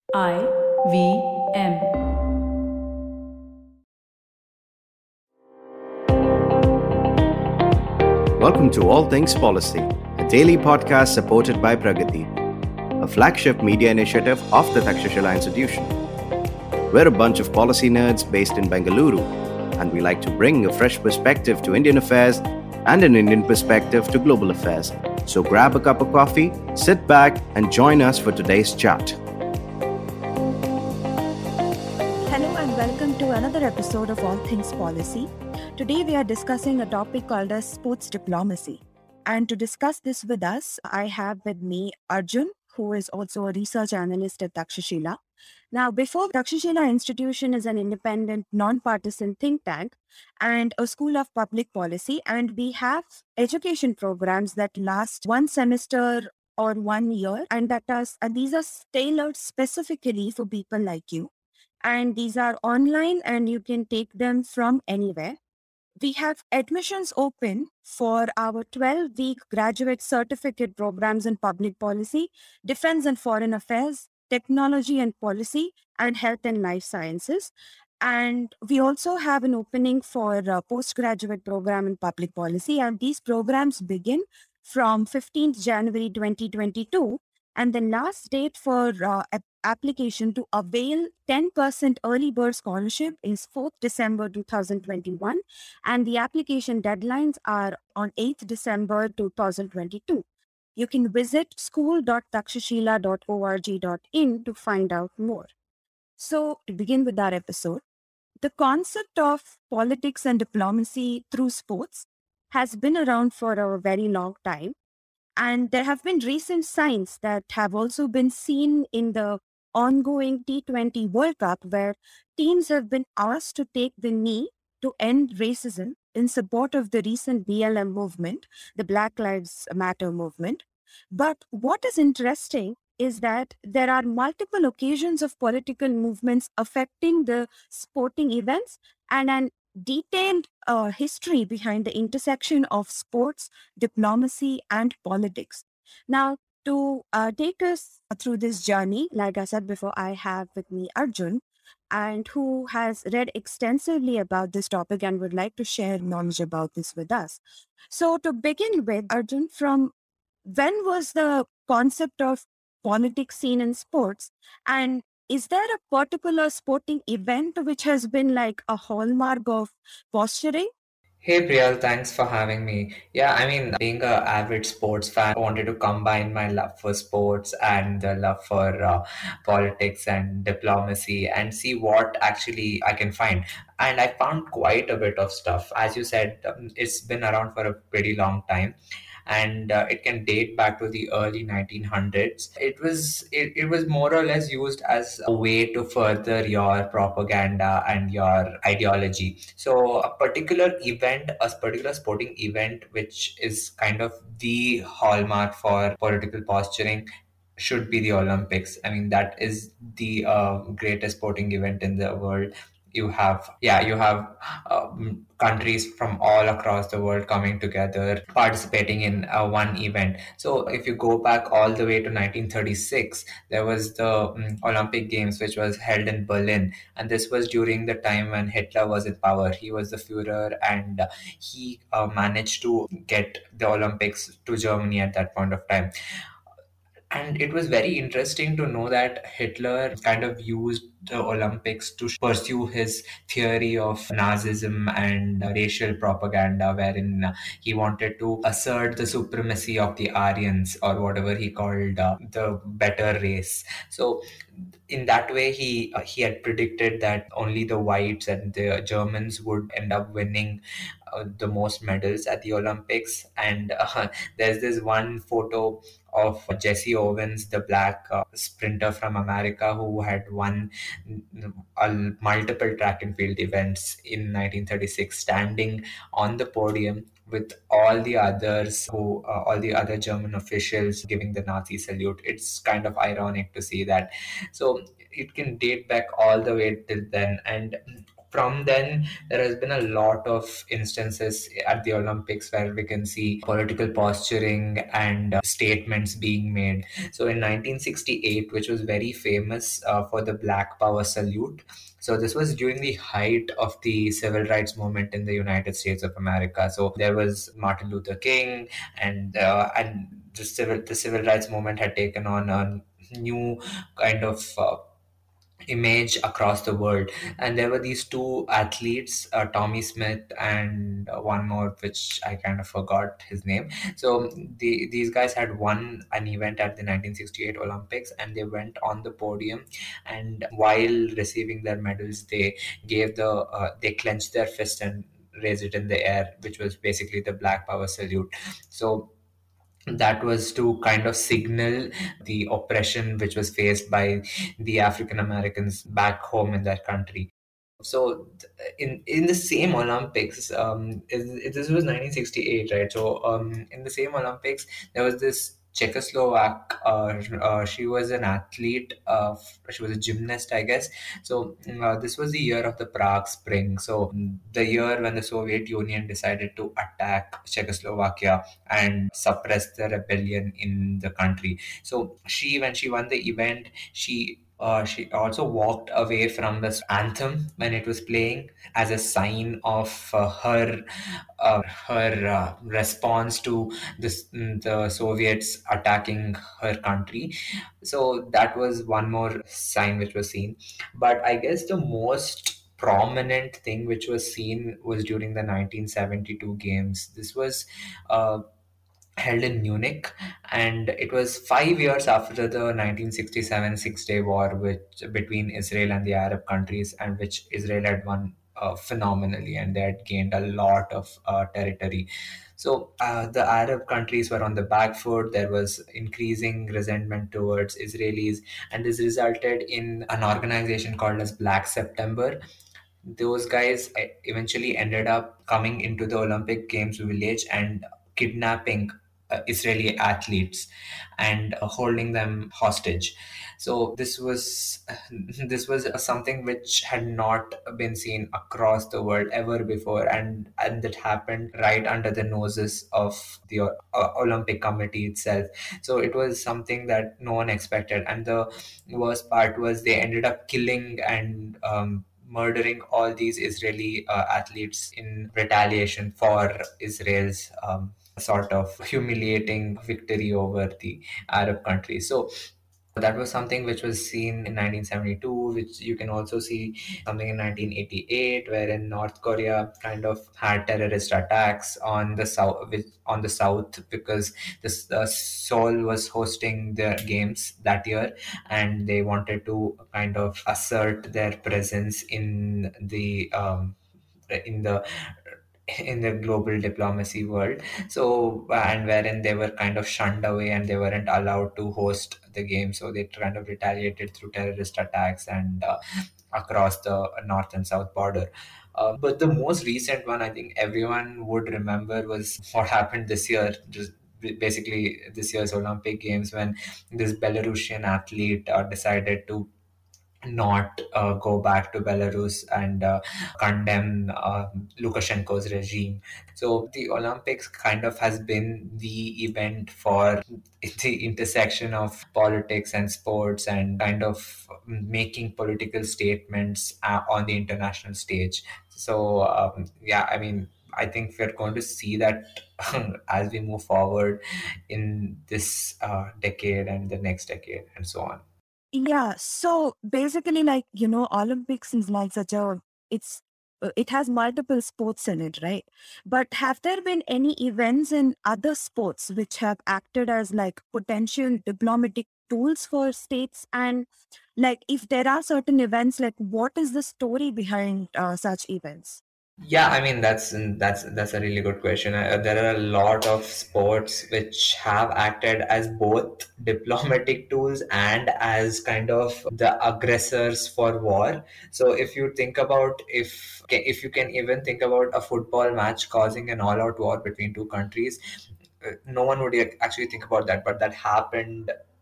IVM. Welcome to All Things Policy, a daily podcast supported by Pragati, a flagship media initiative of the Takshashila Institution. We're a bunch of policy nerds based in Bengaluru, and we like to bring a fresh perspective to Indian affairs and an Indian perspective to global affairs. So grab a cup of coffee, sit back, and join us for today's chat. Hello and welcome to another episode of All Things Policy. Today we are discussing a topic called as sports diplomacy. And to discuss this with us, I have with me Arjun, who is also a research analyst at Takshashila. Now, before Takshashila Institution is an independent, non-partisan think tank and a school of public policy, and we have education programs that last one semester or 1 year, and these are tailored specifically for people like you. And these are online and you can take them from anywhere. We have admissions open for our 12-week graduate certificate programs in public policy, defense and foreign affairs, technology and policy, and health and life sciences. And we also have an opening for a postgraduate program in public policy. And these programs begin from 15th January 2022. And the last date for application to avail 10% early bird scholarship is 4th December 2021. And the application deadlines are on 8th December 2022. You can visit school.takshashila.org.in to find out more. So, to begin with our episode, the concept of politics and diplomacy through sports has been around for a very long time. And there have been recent signs that have also been seen in the ongoing T20 World Cup, where teams have been asked to take the knee to end racism in support of the recent BLM movement, the Black Lives Matter movement. But what is interesting is that there are multiple occasions of political movements affecting the sporting events and an detailed history behind the intersection of sports, diplomacy, and politics. Now, to take us through this journey, like I said before, I have with me Arjun, and who has read extensively about this topic and would like to share knowledge about this with us. So, to begin with, Arjun, from when was the concept of politics seen in sports? And is there a particular sporting event which has been like a hallmark of posturing? Hey Priyal, thanks for having me. Yeah, I mean, being a avid sports fan, I wanted to combine my love for sports and the love for politics and diplomacy and see what actually I can find. And I found quite a bit of stuff. As you said, it's been around for a pretty long time. And it can date back to the early 1900s. It was more or less used as a way to further your propaganda and your ideology. So a particular sporting event, which is kind of the hallmark for political posturing, should be the Olympics. I mean, that is the greatest sporting event in the world. You have countries from all across the world coming together, participating in one event. So if you go back all the way to 1936, there was the Olympic Games, which was held in Berlin, and this was during the time when Hitler was in power. He was the Führer, and he managed to get the Olympics to Germany at that point of time. And it was very interesting to know that Hitler kind of used the Olympics to pursue his theory of Nazism and racial propaganda, wherein he wanted to assert the supremacy of the Aryans, or whatever he called the better race. So in that way, he had predicted that only the whites and the Germans would end up winning the most medals at the Olympics. And there's this one photo of Jesse Owens, the black sprinter from America, who had won multiple track and field events in 1936, standing on the podium with all the other German officials giving the Nazi salute. It's kind of ironic to see that. So it can date back all the way till then. And from then, there has been a lot of instances at the Olympics where we can see political posturing and statements being made. So in 1968, which was very famous for the Black Power salute. So this was during the height of the civil rights movement in the United States of America. So there was Martin Luther King, and the civil rights movement had taken on a new kind of image across the world. And there were these two athletes, Tommy Smith and one more, which I kind of forgot his name. So these guys had won an event at the 1968 Olympics, and they went on the podium, and while receiving their medals, they clenched their fist and raised it in the air, which was basically the Black Power salute. So that was to kind of signal the oppression which was faced by the African Americans back home in their country. So in the same Olympics, this was 1968, right? So in the same Olympics, there was this Czechoslovak. She was an athlete. She was a gymnast, I guess. So this was the year of the Prague Spring. So the year when the Soviet Union decided to attack Czechoslovakia and suppress the rebellion in the country. So when she won the event, she also walked away from this anthem when it was playing as a sign of her response to the Soviets attacking her country. So that was one more sign which was seen. But I guess the most prominent thing which was seen was during the 1972 games. This was held in Munich, and it was 5 years after the 1967 Six-Day War, between Israel and the Arab countries, and which Israel had won phenomenally, and they had gained a lot of territory. So the Arab countries were on the back foot. There was increasing resentment towards Israelis, and this resulted in an organization called as Black September. Those guys eventually ended up coming into the Olympic Games village and kidnapping Israeli athletes and holding them hostage. So this was something which had not been seen across the world ever before, and that happened right under the noses of the Olympic Committee itself. So it was something that no one expected, and the worst part was they ended up killing and murdering all these Israeli athletes in retaliation for Israel's sort of humiliating victory over the Arab countries. So that was something which was seen in 1972, which you can also see something in 1988, wherein North Korea kind of had terrorist attacks on the south because Seoul was hosting their games that year, and they wanted to kind of assert their presence in the in the global diplomacy world. So and wherein they were kind of shunned away and they weren't allowed to host the game, so they kind of retaliated through terrorist attacks and across the north and south border. But the most recent one I think everyone would remember was what happened this year, just basically this year's Olympic Games, when this Belarusian athlete decided to not go back to Belarus and condemn Lukashenko's regime. So the Olympics kind of has been the event for the intersection of politics and sports and kind of making political statements on the international stage. So yeah, I mean, I think we're going to see that as we move forward in this decade and the next decade and so on. Yeah, so basically, Olympics is like it has multiple sports in it, right? But have there been any events in other sports which have acted as like potential diplomatic tools for states? And like, if there are certain events, like what is the story behind such events? Yeah, I mean that's a really good question. There are a lot of sports which have acted as both diplomatic tools and as kind of the aggressors for war. So if you think about if you can even think about a football match causing an all-out war between two countries, no one would actually think about that, but that happened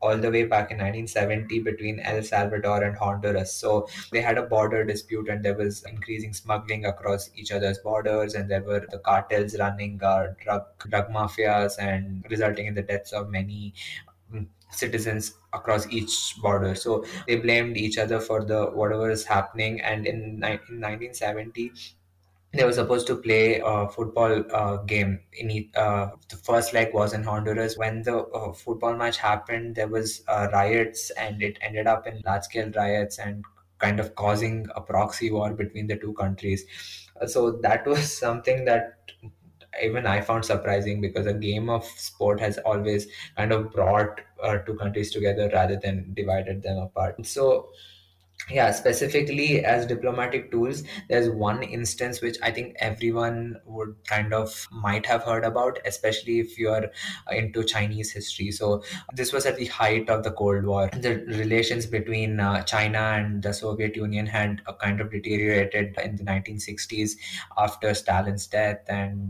all the way back in 1970 between El Salvador and Honduras. So they had a border dispute, and there was increasing smuggling across each other's borders, and there were the cartels running drug mafias, and resulting in the deaths of many citizens across each border. So they blamed each other for the whatever is happening. And in 1970, they were supposed to play a football game the first leg was in Honduras. When the football match happened, there was riots, and it ended up in large scale riots and kind of causing a proxy war between the two countries. So that was something that even I found surprising, because a game of sport has always kind of brought two countries together rather than divided them apart. So yeah, specifically as diplomatic tools, there's one instance which I think everyone would kind of might have heard about, especially if you're into Chinese history. So this was at the height of the Cold War. The relations between China and the Soviet Union had kind of deteriorated in the 1960s after Stalin's death. And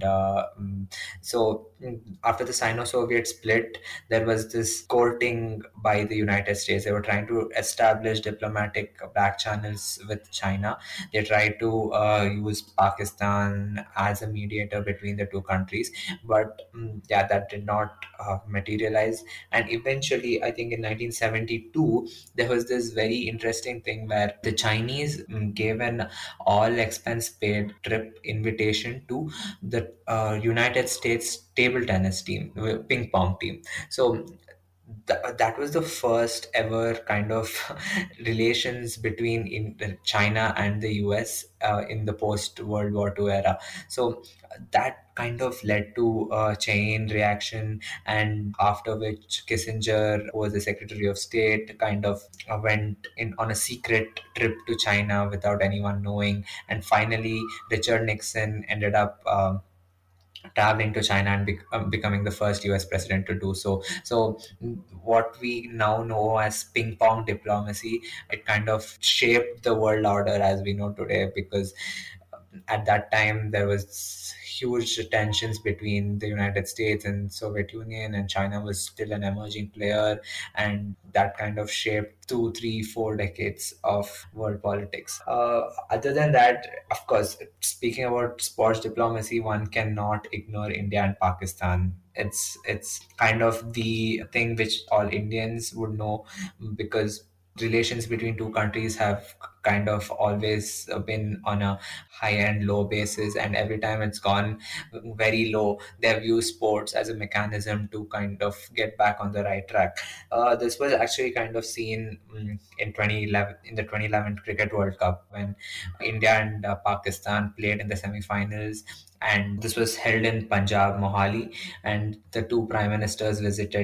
so after the Sino-Soviet split, there was this courting by the United States. They were trying to establish diplomatic back channels with China. They tried to use Pakistan as a mediator between the two countries, but yeah, that did not materialize. And eventually, I think in 1972, there was this very interesting thing where the Chinese gave an all expense paid trip invitation to the United States table tennis team, ping pong team. So that was the first ever kind of relations between China and the US in the post World War II era. So that kind of led to a chain reaction, and after which Kissinger, who was the Secretary of State, kind of went in on a secret trip to China without anyone knowing, and finally Richard Nixon ended up traveling to China and becoming the first US president to do so. So, what we now know as ping pong diplomacy, it kind of shaped the world order as we know today, because at that time there was huge tensions between the United States and Soviet Union, and China was still an emerging player, and that kind of shaped 2, 3, 4 decades of world politics. Other than that, of course, speaking about sports diplomacy, one cannot ignore India and Pakistan. It's kind of the thing which all Indians would know, because relations between two countries have kind of always been on a high and low basis, and every time it's gone very low, they've used sports as a mechanism to kind of get back on the right track. This was actually kind of seen in 2011, in the 2011 Cricket World Cup, when India and Pakistan played in the semi-finals, and this was held in Punjab, Mohali, and the two prime ministers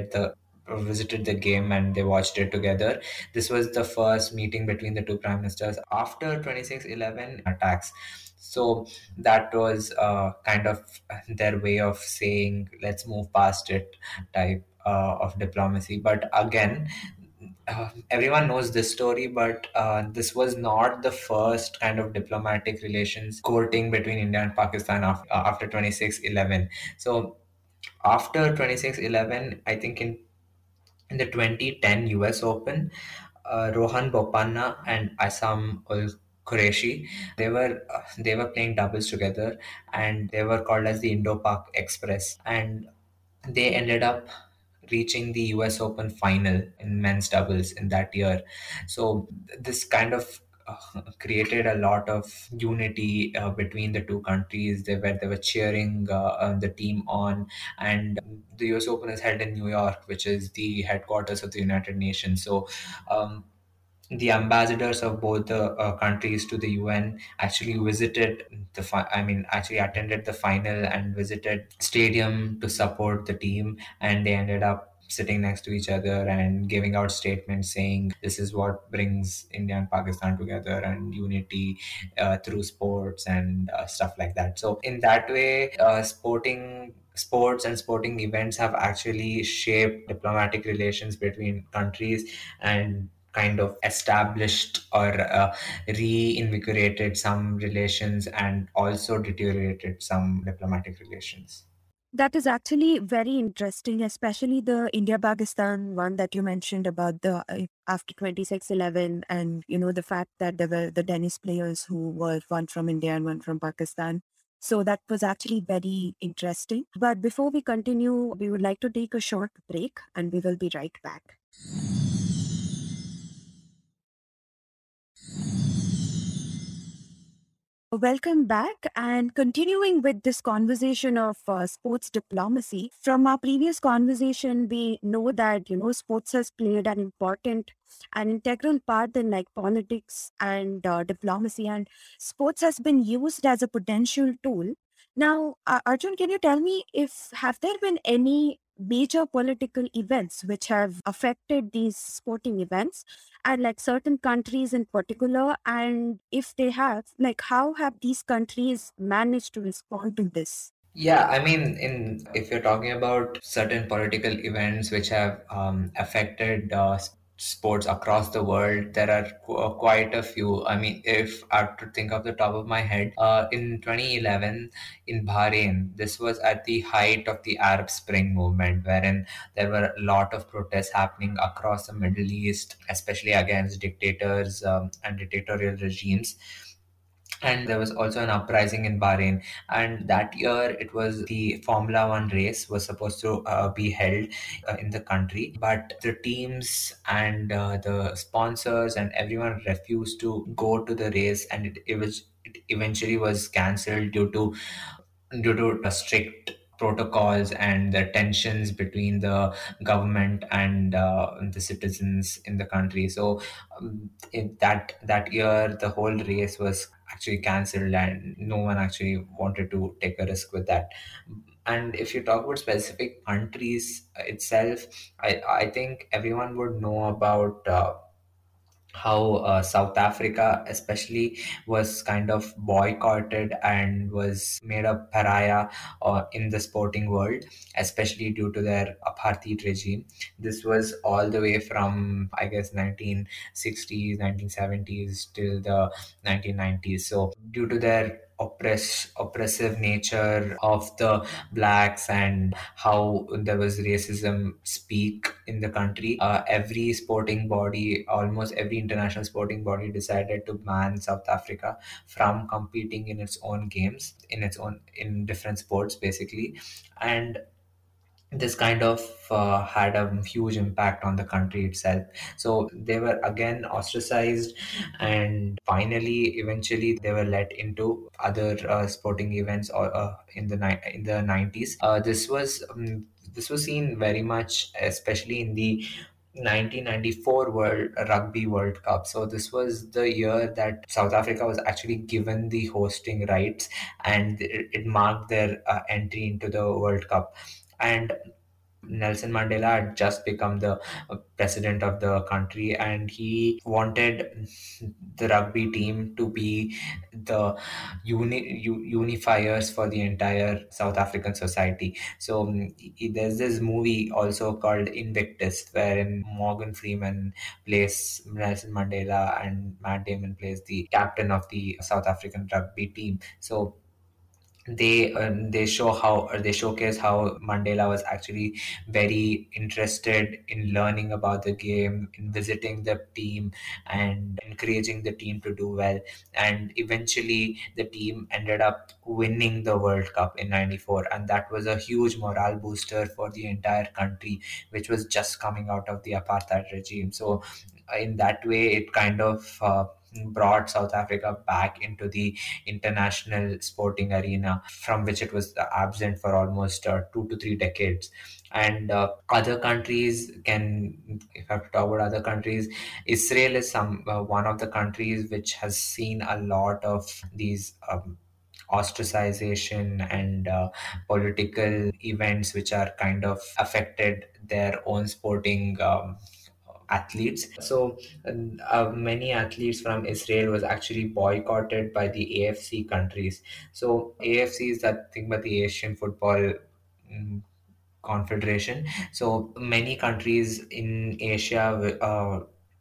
visited the game, and they watched it together. This was the first meeting between the two prime ministers after 26/11 attacks. So that was kind of their way of saying, let's move past it type of diplomacy. But again, everyone knows this story, but this was not the first kind of diplomatic relations courting between India and Pakistan after 26/11. So after 26/11, I think in the 2010 US Open, Rohan Bopanna and Assam Ul Qureshi, they were playing doubles together, and they were called as the Indo-Pak Express, and they ended up reaching the US Open final in men's doubles in that year. So this kind of created a lot of unity between the two countries. They were cheering the team on, and the US Open is held in New York, which is the headquarters of the United Nations. So um, the ambassadors of both the countries to the UN actually visited actually attended the final and visited stadium to support the team, and they ended up sitting next to each other and giving out statements saying this is what brings India and Pakistan together, and unity through sports and stuff like that. So in that way, sports and sporting events have actually shaped diplomatic relations between countries, and kind of established or reinvigorated some relations, and also deteriorated some diplomatic relations. That is actually very interesting, especially the India Pakistan one that you mentioned about the after 26/11, and the fact that there were the tennis players who were one from India and one from Pakistan. So that was actually very interesting. But before we continue, we would like to take a short break and we will be right back. Welcome back, and continuing with this conversation of sports diplomacy. From our previous conversation, we know that sports has played an important and integral part in like politics and diplomacy, and sports has been used as a potential tool. Now, Arjun, can you tell me if have there been any major political events which have affected these sporting events, and like certain countries in particular, and if they have, like how have these countries managed to respond to this? Yeah, I mean, in if you're talking about certain political events which have affected sports across the world, there are quite a few. I mean, if I have to think of the top of my head, in 2011 in Bahrain, this was at the height of the Arab Spring movement, wherein there were a lot of protests happening across the Middle East, especially against dictators and dictatorial regimes. And there was also an uprising in Bahrain. And that year, it was the Formula One race was supposed to be held in the country, but the teams and the sponsors and everyone refused to go to the race, and it eventually was cancelled due to strict protocols and the tensions between the government and the citizens in the country. So in that year, the whole race was actually cancelled, and no one actually wanted to take a risk with that. And if you talk about specific countries itself, I think everyone would know about how South Africa, especially, was kind of boycotted and was made a pariah in the sporting world, especially due to their apartheid regime. This was all the way from, I guess, 1960s, 1970s till the 1990s. So, due to their oppressive nature of the blacks and how there was racism speak in the country, every sporting body, almost every international sporting body, decided to ban South Africa from competing in its own games, in different sports basically. And this kind of had a huge impact on the country itself. So they were again ostracized, and finally, eventually, they were let into other sporting events or in the 90s. This was seen very much, especially in the 1994 Rugby World Cup. So this was the year that South Africa was actually given the hosting rights, and it marked their entry into the World Cup. And Nelson Mandela had just become the president of the country, and he wanted the rugby team to be the unifiers for the entire South African society. So there's this movie also called Invictus, wherein Morgan Freeman plays Nelson Mandela and Matt Damon plays the captain of the South African rugby team. So they show how, or they showcase how Mandela was actually very interested in learning about the game, in visiting the team and encouraging the team to do well. And eventually the team ended up winning the World Cup in 94, and that was a huge morale booster for the entire country, which was just coming out of the apartheid regime. So in that way, it kind of brought South Africa back into the international sporting arena, from which it was absent for almost 2 to 3 decades. And other countries if I have to talk about other countries, Israel is one of the countries which has seen a lot of these ostracization and political events which are kind of affected their own sporting athletes. So many athletes from Israel was actually boycotted by the AFC countries. So AFC is that thing about the Asian Football mm, Confederation. So many countries in Asia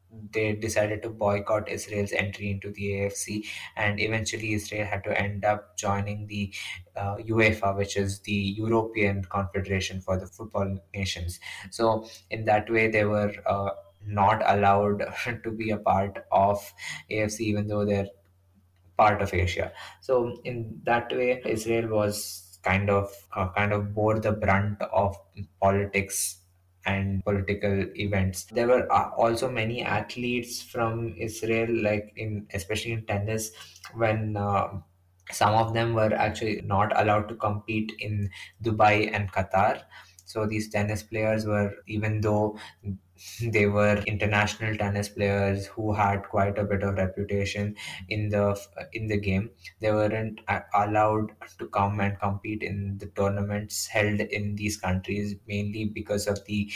they decided to boycott Israel's entry into the AFC, and eventually Israel had to end up joining the UEFA, which is the European Confederation for the Football Nations. So in that way, they were not allowed to be a part of AFC, even though they're part of Asia. So in that way, Israel was kind of bore the brunt of politics and political events. There were also many athletes from Israel, like in especially in tennis, when some of them were actually not allowed to compete in Dubai and Qatar. So these tennis players were, even though they were international tennis players who had quite a bit of reputation in the game, they weren't allowed to come and compete in the tournaments held in these countries, mainly because of the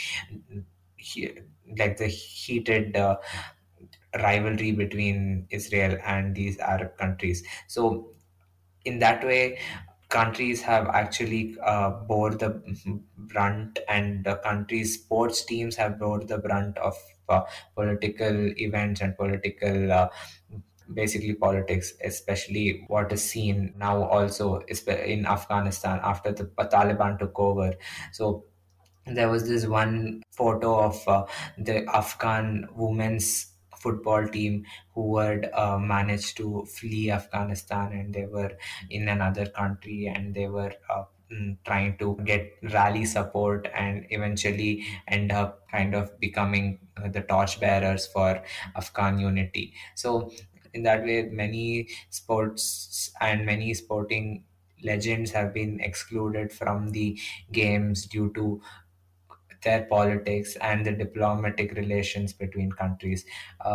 the heated rivalry between Israel and these Arab countries. So in that way, countries have actually bore the brunt, and the countries' sports teams have bore the brunt of political events and basically politics, especially what is seen now also in Afghanistan after the Taliban took over. So there was this one photo of the Afghan women's football team who had managed to flee Afghanistan, and they were in another country, and they were trying to get rally support and eventually end up kind of becoming the torchbearers for Afghan unity. So in that way, many sports and many sporting legends have been excluded from the games due to their politics and the diplomatic relations between countries.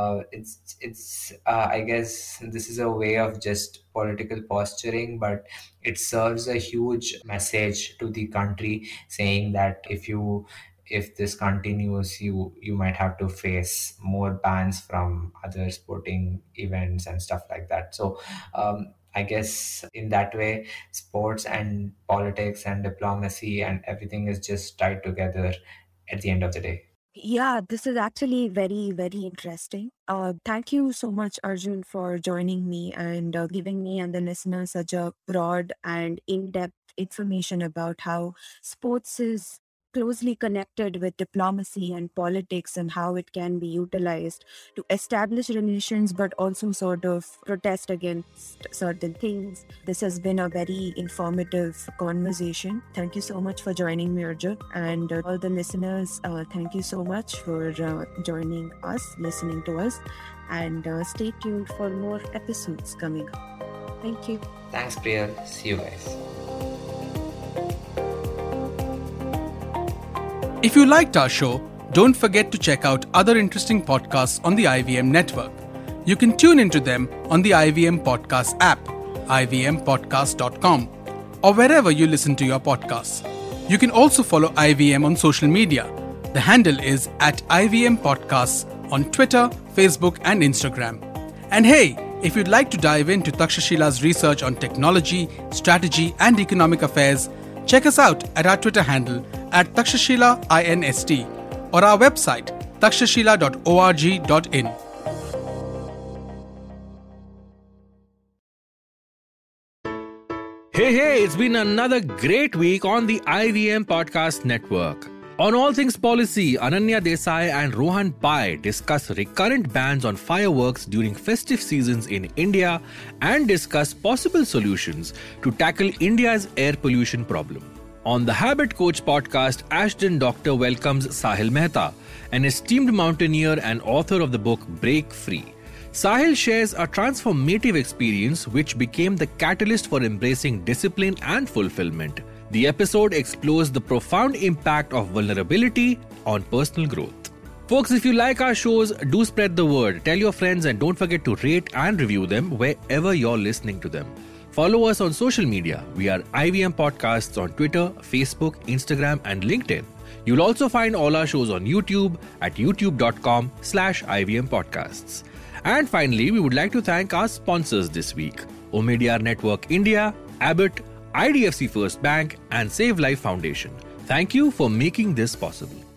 I guess this is a way of just political posturing, but it serves a huge message to the country, saying that if this continues, you might have to face more bans from other sporting events and stuff like that. So I guess in that way, sports and politics and diplomacy and everything is just tied together at the end of the day. Yeah, this is actually very, very interesting. Thank you so much, Arjun, for joining me and giving me and the listeners such a broad and in-depth information about how sports is closely connected with diplomacy and politics and how it can be utilized to establish relations but also sort of protest against certain things. This has been a very informative conversation. Thank you so much for joining me, Arjun. And all the listeners, thank you so much for joining us, listening to us, and stay tuned for more episodes coming up. Thank you. Thanks, Priya. See you guys. If you liked our show, don't forget to check out other interesting podcasts on the IVM network. You can tune into them on the IVM Podcast app, ivmpodcast.com, or wherever you listen to your podcasts. You can also follow IVM on social media. The handle is @IVM Podcasts on Twitter, Facebook, and Instagram. And hey, if you'd like to dive into Takshashila's research on technology, strategy, and economic affairs, check us out at our Twitter handle @TakshashilaINST or our website takshashila.org.in. Hey, it's been another great week on the IVM Podcast Network. On All Things Policy, Ananya Desai and Rohan Pai discuss recurrent bans on fireworks during festive seasons in India and discuss possible solutions to tackle India's air pollution problem. On the Habit Coach podcast, Ashton Doctor welcomes Sahil Mehta, an esteemed mountaineer and author of the book Break Free. Sahil shares a transformative experience which became the catalyst for embracing discipline and fulfillment. The episode explores the profound impact of vulnerability on personal growth. Folks, if you like our shows, do spread the word. Tell your friends and don't forget to rate and review them wherever you're listening to them. Follow us on social media. We are IVM Podcasts on Twitter, Facebook, Instagram, and LinkedIn. You'll also find all our shows on YouTube at youtube.com/IVM Podcasts. And finally, we would like to thank our sponsors this week: Omidyar Network India, Abbott, IDFC First Bank, and Save Life Foundation. Thank you for making this possible.